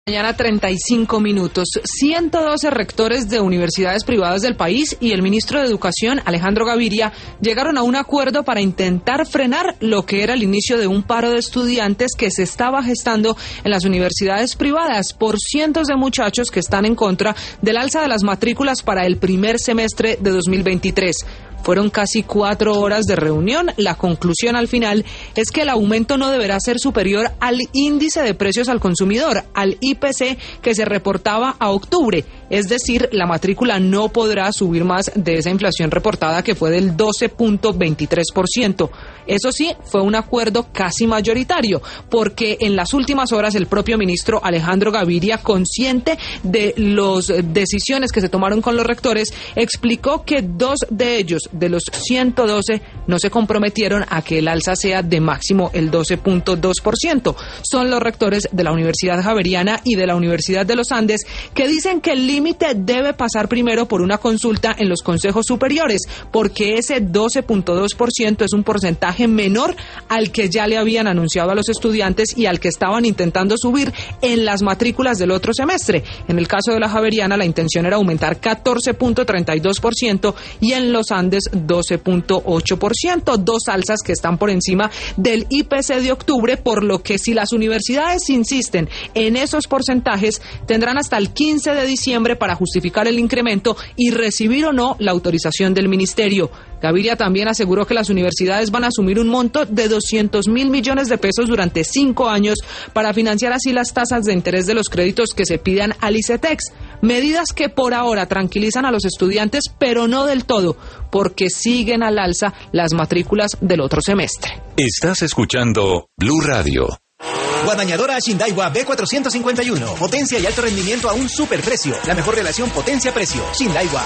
Mañana 35 minutos. 112 rectores de universidades privadas del país y el ministro de Educación, Alejandro Gaviria, llegaron a un acuerdo para intentar frenar lo que era el inicio de un paro de estudiantes que se estaba gestando en las universidades privadas por cientos de muchachos que están en contra del alza de las matrículas para el primer semestre de 2023. Fueron casi 4 horas de reunión. La conclusión al final es que el aumento no deberá ser superior al índice de precios al consumidor, al IPC, que se reportaba a octubre. Es decir, la matrícula no podrá subir más de esa inflación reportada, que fue del 12.23%. Eso sí, fue un acuerdo casi mayoritario, porque en las últimas horas el propio ministro Alejandro Gaviria, consciente de las decisiones que se tomaron con los rectores, explicó que 2 de ellos, de los 112, no se comprometieron a que el alza sea de máximo el 12.2%. Son los rectores de la Universidad Javeriana y de la Universidad de los Andes, que dicen que el límite debe pasar primero por una consulta en los consejos superiores, porque ese 12.2% es un porcentaje menor al que ya le habían anunciado a los estudiantes y al que estaban intentando subir en las matrículas del otro semestre. En el caso de la Javeriana, la intención era aumentar 14.32% y en los Andes 12.8%, 2 alzas que están por encima del IPC de octubre, por lo que si las universidades insisten en esos porcentajes, tendrán hasta el 15 de diciembre para justificar el incremento y recibir o no la autorización del ministerio. Gaviria también aseguró que las universidades van a asumir un monto de 200.000 millones de pesos durante 5 años para financiar así las tasas de interés de los créditos que se pidan al ICETEX. Medidas que por ahora tranquilizan a los estudiantes, pero no del todo, porque siguen al alza las matrículas del otro semestre. Estás escuchando Blue Radio. Guadañadora Shindaiwa B451. Potencia y alto rendimiento a un superprecio. La mejor relación potencia-precio. Shindaiwa.